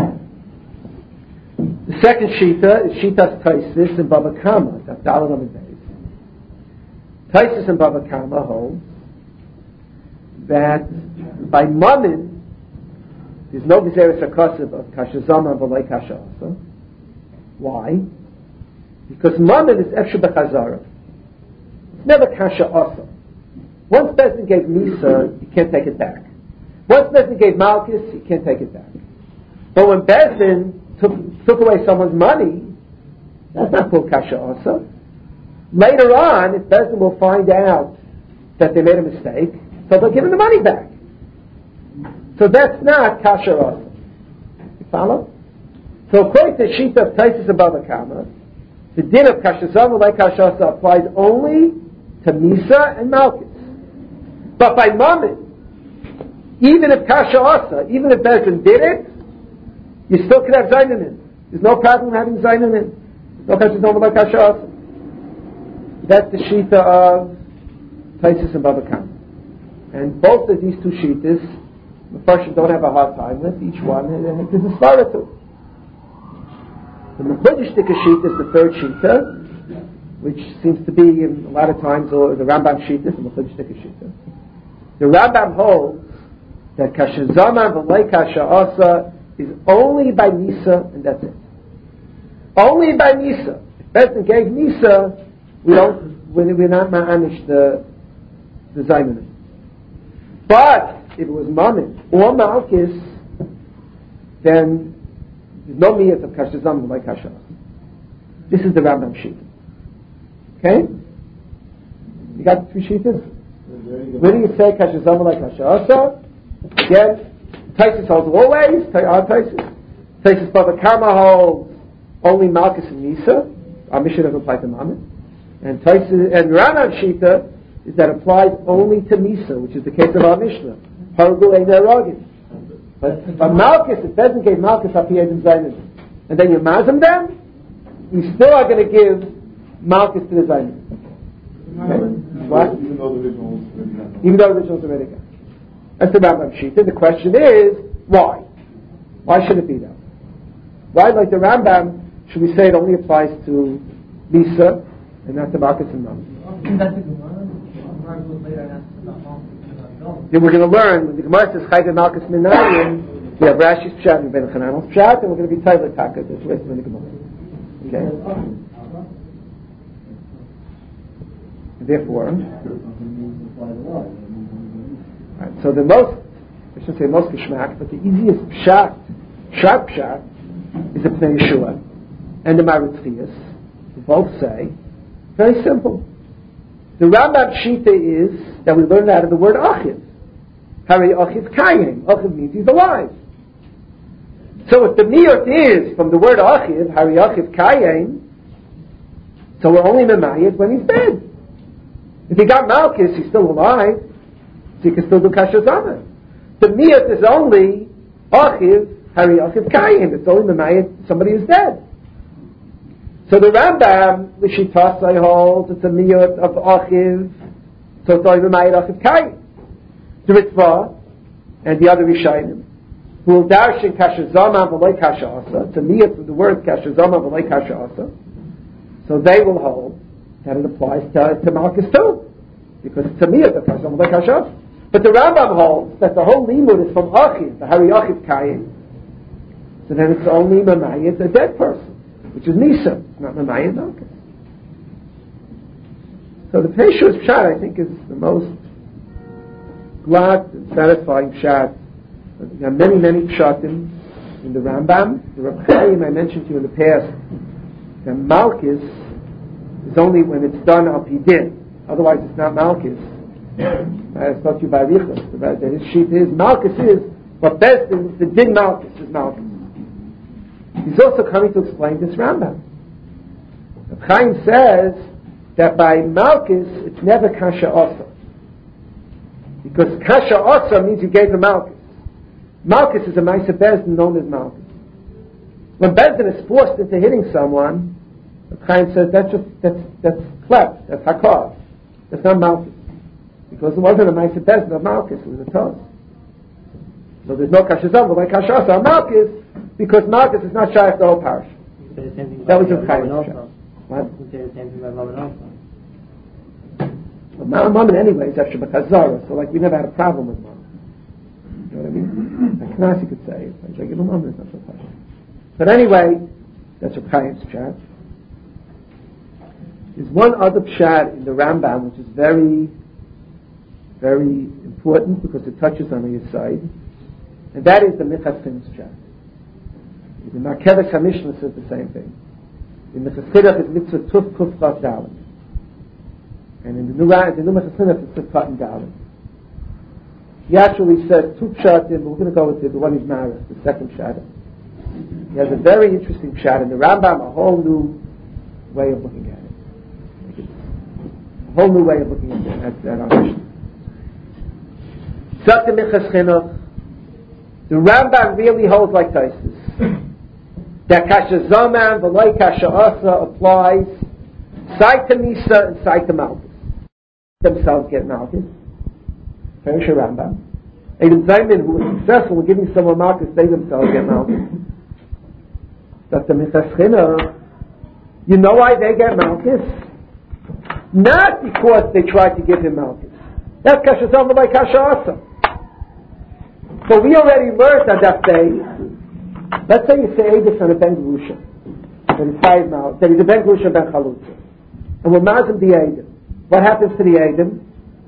S1: The second Shita is Shitas Taisis in Baba Kama, that's Dalet Amid Beis. Taisus and Baba Kama hold that by Mammon there's no Gezeres HaKasav of Kasha Zaman v'lai Kasha Asa. Why? Because Mammon is Efshe B'chazara. It's never Kasha Asa. Once Bezdin gave Misa, you can't take it back. Once Bezdin gave Malchus, you can't take it back. But when Bezdin took, took away someone's money, that's not called Kasha Asa. Later on, if Bezdin will find out that they made a mistake, so they'll give him the money back. So that's not Kasha Asa. You follow? So according to Shita of Taisus and Baba Kama, the din of Kasha Zaman like Kasha Asa applies only to Misa and Malchus. But by Mammon, even if kasha asa, even if Bezdin did it, you still could have zainanin. There's no problem having zainanin. No kasha is over like kasha asa. That's the shita of Taisus and Baba Kama. And both of these two shitas, the first don't have a hard time with. Each one there's a svara to. The Mechudishtika shita is the third shita, which seems to be in a lot of times, or the Rambam shita is the Mechudishtika shita. The Rambam holds that kasha zama v'lei kasha asa is only by Nisa, and that's it. Only by Nisa. If Bezdin gave Nisa, we don't, we're not ma'anish the the Zaymanim. But if it was Mamin or Malkis, then there's no miyat of kasha zama like kasha. This is the Rambam sheet. Okay? You got the three sheeters? Where do you say kasha zama like kasha asa? Again, Taisus holds always. Our Taisus, Taisus Baba Kama holds only Malkis and Nisa. Our Mishnah doesn't apply to Mamin. And Taisus and Rambam shita is that applies only to Nisa, which is the case of our Mishnah. Hargu ein erogin. But but Malkis, if Bezdin gave Malkis up here in Zayman, and then you mazim them, you still are going to give Malkis to the Zayman. Okay? What?
S3: Even though the original is already gone.
S1: Even though the original is already gone. That's the Rambam Shita. The question is, why? Why should it be that? Why, like the Rambam, should we say it only applies to Nisa and not to Malkis and Mamin? Then we're going to learn, when the Gemara says Chayv Malkis Minayim, we have Rashi's Pshat and Ben Chananel's Pshat, and we're going to be Tayla Taka, that's the rest of the Gemara. Okay? Therefore, right, so the most, I shouldn't say most Kishmak, but the easiest Pshat, sharp Pshat, is the Pnei Yeshua and the Maritzchias, who both say, very simple. The Rambam Shita is that we learn out of the word Achiv. Hari Achiv Kayim. Achiv means he's alive. So if the miyot is from the word Achiv, Hari Achiv Kayim, so we're only memayit when he's dead. If he got Malchus, he's still alive, so he can still do Kasha Zama. The miyot is only Achiv, Hari Achiv Kayim. It's only memayit somebody who's dead. So the Rambam, Lishitasai holds, it's a miyot of Achiv, so it's only memayit Achiv Kayim. The Ritva and the other Rishayim, who will darshan Kasha Zama v'lei Kasha Asa, it's a miyot of the word Kasha Zama v'lei Kasha Asa, so they will hold that it applies to, to Malchus too, because it's a miyot of Kasha Zama v'lei Kasha Asa. But the Rambam holds that the whole limud is from Achiv, the Hari Achiv Kayim, so then it's only memayit a dead person, which is Nisa, not memayit Malchus. So the Peshu's Pshat, I think, is the most glad and satisfying Pshat. There are many, many Pshatim in the Rambam. The Reb Chaim, I mentioned to you in the past, that Malchus is only when it's done al pi din. Otherwise, it's not Malchus. I spoke to you by Riches. That his sheet is Malchus is, but Bezdin, the din Malchus is Malchus. He's also coming to explain this Rambam. Reb Chaim says that by Malchus, it's never Kasha Asa. Because Kasha Asa means you gave him Malchus. Malchus is a Maisa Bezdin known as Malchus. When Bezdin is forced into hitting someone, Reb Chaim says that's just, that's, that's klep, that's hakar. That's not Malchus. Because it wasn't a Maisa Bezdin of Malchus, it was a Taz. So there's no Kasha Zama like Kasha Asa on Malchus, because Malchus is not shy of the whole parish. That was Reb Chaim's Pshat. What?
S5: You say the same thing about Mammon also.
S1: Well, Mammon anyway is after Bechazara, so like we never had a problem with Mammon. You know what I mean? Like Knas, you could say, it's like, you know, Mammon is not so popular. But anyway, that's Reb Chaim's Pshat. There's one other Pshat in the Rambam which is very, very important because it touches on the side, and that is the Minchas Chinuch Pshat. The Markeves HaMishnah says the same thing. In the Chesed is mitzvah tuf kuf chav dalet, and in the new the new Chesed it's mitzvah and dalet. He actually says two pshatim, but we're going to go with the, the one he's married, the second pshat. He has a very interesting pshat in the Rambam, a whole new way of looking at it. A whole new way of looking at it. At, at our Mishnah. Zok the Minchas Chinuch, the Rambam really holds like Tosfos that Kasha Zaman v'loi Kasha Asa applies side to Misa and side to Malchus. Themselves get Malchus. Perish Rambam. Even Zayman, who was successful in giving someone Malchus, they themselves get Malchus. That's the Minchas Chinuch. You know why they get Malchus? Not because they tried to give him Malchus. That's Kasha Zaman v'loi Kasha Asa. So we already learned on that day. Let's say you say Eidus on a Ben Gerusha, that he's five now, that he's a Ben Gerusha Ben Chalutza, and we'll mazim the Eidim. What happens to the Eidim?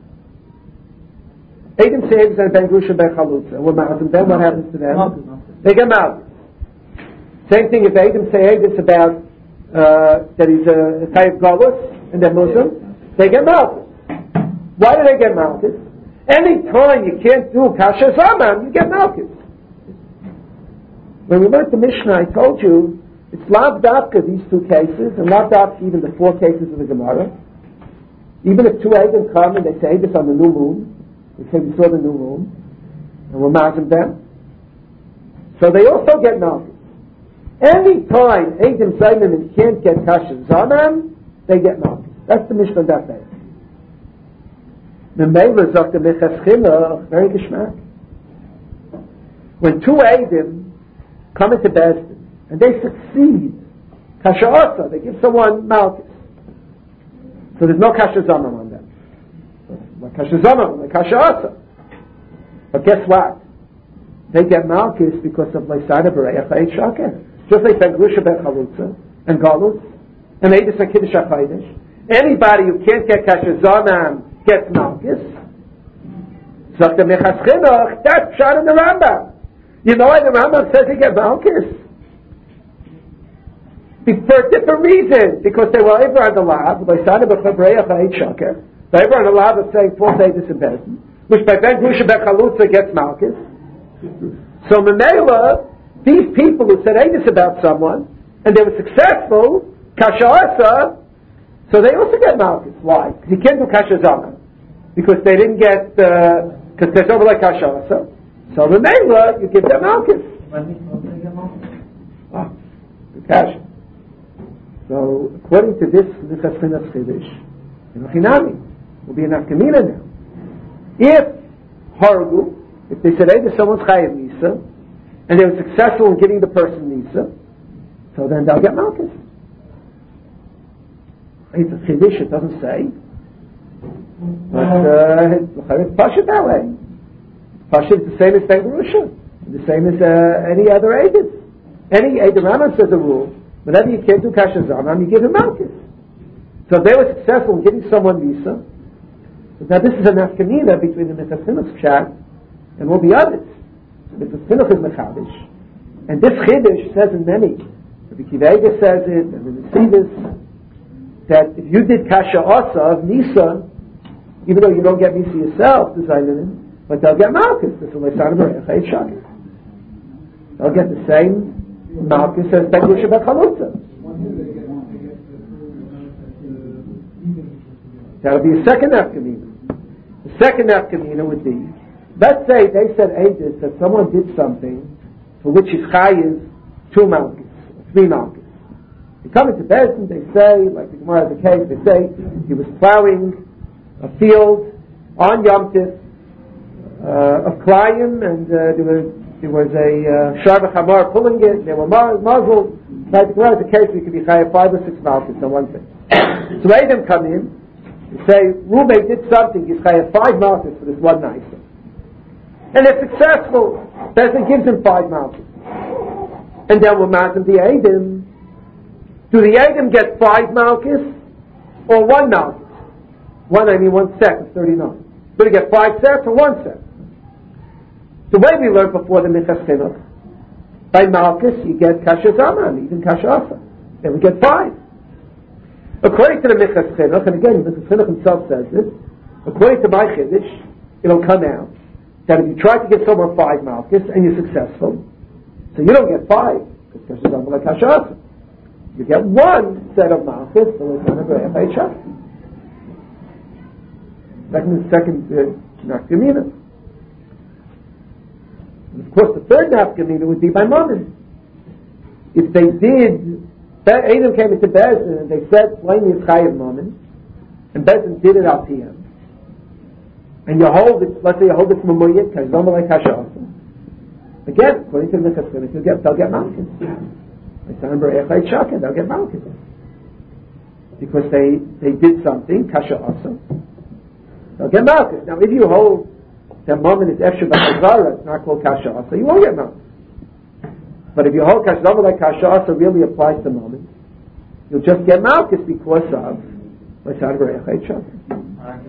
S1: Eidim say Eidus on a Ben Gerusha Ben Chalutza, and we'll mazim them. What happens to them? They get Malchus. Same thing if Eidim say Eidus about uh, that he's a Chayiv Galus and they're Muslim, they get Malchus. Why do they get Malchus? Any time you can't do Kasha Zaman, you get Malchus. When we learned the Mishnah, I told you, it's Lav Dafka, these two cases, and Lav Dafka, even the four cases of the Gemara. Even if two Eidim come and they say this on the new moon, they say we saw the new moon, and we're mazim them. So they also get Malchus. Any time Eidim Zayman and can't get Kasha Zaman, they get Malchus. That's the Mishnah that day. The Meilah Zok the Minchas Chinuch, very geschmack. When two Eidim come into Bezdin and they succeed, Kasha Asa, they give someone Malchus. So there's no Kasha Zaman on them. Like Kasha Zaman, like Kasha Asa. But guess what? They get Malchus because of Leisana Bereich Ha'ed Shaker. Just like Ben Gerusha Ben Chalutza and Galus and Eidus HaKiddush HaChodesh. Anybody who can't get Kasha Zaman gets Malchus. Zok the Minchas Chinuch, that's shot in the Rambam. You know why the Rambam says he get Malchus? For a different reason. Because they were over on the lab, by Sana B'Chabreya Cha'ed Shaker. They were on the lab of saying false Eidus and Bezdin, which by Ben Gerusha Ben Chalutza gets Malchus. So Memela, these people who said Eidus about someone, and they were successful, Kasha Asa, so they also get Malchus. Why? Because you can't do Kasha Zaman. Because they didn't get, because uh, there's over like Kasha Asa. So the Mela, you give them Malchus. Ah, good Kasha. So according to this, Minchas Chinuch Chiddush, in Ochinami, will be an Afkamina now. If Hargu, if they said, hey, there's someone's Chayiv Nisa, and they were successful in giving the person Nisa, so then they'll get Malchus. It's a Chiddush, it doesn't say. But uh, it's Pashut that way. Pashut is the same as Ben Gerusha, the same as uh, any other Eidus. Any Eidus, Rambam says a rule, whenever you can't do Kasha Zaman, you give him Malchus. So if they were successful in giving someone Nisa, now this is a nafkamina between the Minchas Chinuch chat and all the others. So Minchas Chinuch is Mechadish. And this Chiddush says in many, Rabbi Akiva Eiger says it, and we see this, that if you did Kasha Asa of Nisa, even though you don't get Nisa yourself, but they'll get Malchus. This is Leisana Bereich Ha'ed Shaker. They'll get the same Malchus as Ben Gerusha Ben Chalutza. That'll be a second nafkamina. The second nafkamina would be, let's say they said Eidus that someone did something for which his chai is two Malchus, three Malchus. They come into Bezdin, they say, like the Gemara has a case, they say he was plowing a field on Yom Tif uh, of Klayim, and uh, there was there was a uh, Sharva Chamar pulling it, and they were muzzled. Like the Gemara has a case where you could be chai five or six Malchus on one thing. So Eidim come in, say, Reuben did something, he's chayav five malchus for this one night. And they're successful. Bezdin gives him five malchus. And then we'll mazim the Eidim. Do the Eidim get five malchus or one malchus? One, I mean one set is thirty-nine. Do they get five sets or one set? The way we learned before the Minchas Chinuch, by malchus you get Kasha Zaman, even Kasha Asa. Then we get five. According to the Minchas Chinuch, and again, Minchas Chinuch himself says this, according to my Chiddush, it'll come out that if you try to give someone five malchus and you're successful, so you don't get five, because Kasha Zaman like Kasha Asa. You get one set of malchus, so it's not a Bereich Ha'ed Shaker. Second, second, uh, nafkamina. And of course, the third nafkamina would be by mammon. If they did, Adam came into Bezin and they said, plainly it's chayav mammon, and Bezin did it al piyam. And you hold it, let's say you hold it from a muyit, kazom like kasha. Again, according to the Chassidus, they'll get, they'll get malchus. They'll get malchus. Because they, they did something, kasha also. They'll get malchus. Now, if you hold that moment is efshah b'chazara, it's not called kasha also, you won't get malchus. But if you hold kasha like kasha also really applies to moment, you'll just get malchus because of l'sad b'reichay shaka.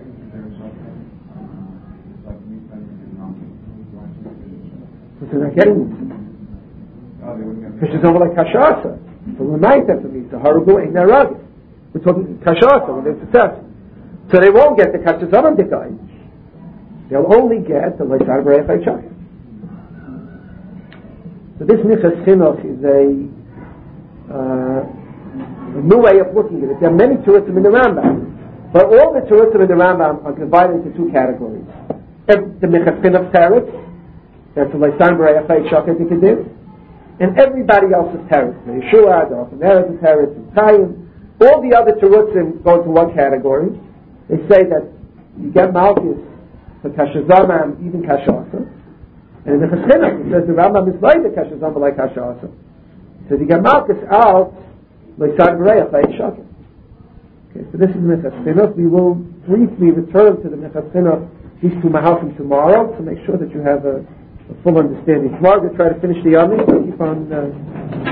S1: Because they're not getting it. Because she's over like kashasa. So remind them for me, it's a horrible ain't their rugged. We're talking kashasa when they're successful. So they won't get the kashasam dikai. They'll only get the l'sad b'reichay shaka. So this Minchas Chinuch is a, uh, a new way of looking at it. There are many Terutzim in the Rambam, but all the Terutzim in the Rambam are divided into two categories. The Minchas Chinuch Teretz, that's the l'sad b'reichay shaka dikadim, and everybody else's Teretz. The Yeshua, the Orphaner's Teretz, and Chaim. All the other Terutzim go into one category. They say that you get Malchus for Kashazama and even Kashasa. And in the Chassidus, it says the Rambam is like the Kashazama like Kashasa. It says you get Malchus out l'sad b'reichay shaka. Okay, so this is the Chassidus. We will briefly return to the Chassidus, these two Mahalchim tomorrow, to make sure that you have a, a full understanding. Tomorrow we'll try to finish the Yami. Keep on. Uh,